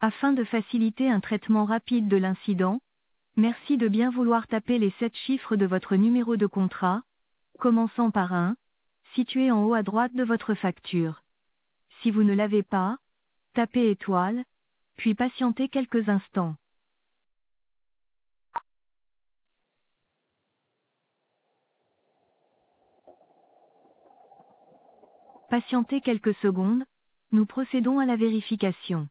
Afin de faciliter un traitement rapide de l'incident, merci de bien vouloir taper les 7 chiffres de votre numéro de contrat, commençant par 1, situé en haut à droite de votre facture. Si vous ne l'avez pas, tapez étoile, puis patientez quelques instants. Patientez quelques secondes, nous procédons à la vérification.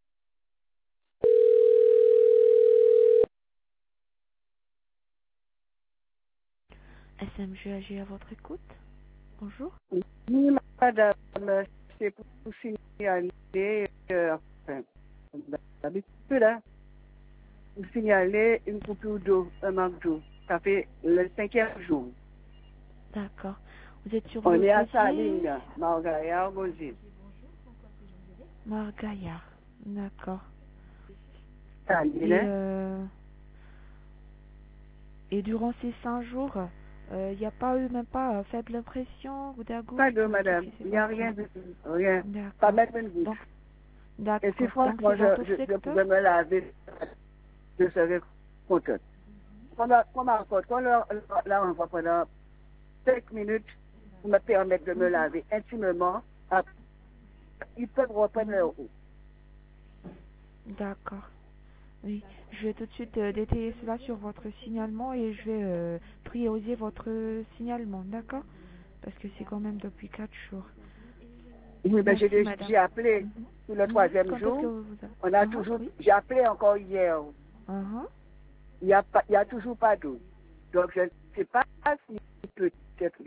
SMGAG à votre écoute. Bonjour. Oui, madame, c'est pour vous signaler, enfin, d'habitude, hein, vous signaler une coupure d'eau, un manque d'eau. Ça fait le 5e jour. D'accord. Vous êtes sur On le est à casier Saline, Margaillard, Gosier. Margaillard. D'accord. Saline, Et, hein? euh, et durant ces 5 jours, il n'y a pas eu même pas faible pression, goutte à Pas goutte, d'eau, qu'est-ce madame. qui s'est Il n'y a passé? rien du tout. Rien. Pas D'accord. mettre une goutte. Donc, Et si d'accord. Donc franchement c'est dans tout le je secteur? pouvais me laver, je serais contente. Qu'on la renvoie pendant 5 minutes pour me permettre de me laver intimement. Après, ils peuvent reprendre leur eau. D'accord. Oui. Je vais tout de suite détailler cela sur votre signalement et je vais prioriser votre signalement, d'accord? Parce que c'est quand même depuis 4 jours. Oui, mais Merci, madame. j'ai appelé pour le Mhm. 3e Quand est-ce que jour. vous... On a Uh-huh, toujours, oui. j'ai appelé encore hier. Uh-huh. Il y a toujours pas d'eau. Donc je ne sais pas si peut-être,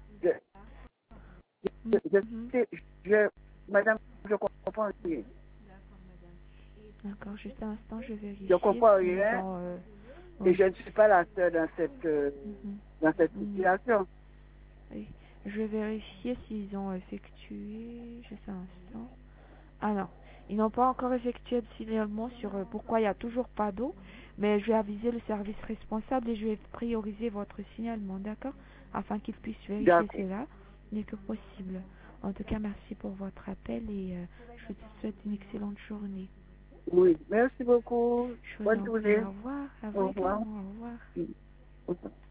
Mhm. madame, je comprends rien. D'accord, juste un instant, je vais Je vérifier comprends s'ils rien ont... et Oui. je ne suis pas la seule Mhm. dans cette Mhm. situation. Oui. Je vais vérifier s'ils ont effectué... Juste un instant. Ah non, ils n'ont pas encore effectué de signalement sur pourquoi il n'y a toujours pas d'eau, mais je vais aviser le service responsable et je vais prioriser votre signalement, d'accord? Afin qu'ils puissent vérifier D'accord. cela dès que possible. En tout cas, merci pour votre appel et je vous souhaite une excellente journée. Oui, merci beaucoup. Je vous Bonne en prie, journée. au revoir. À Au vous revoir. également, au revoir. Au revoir.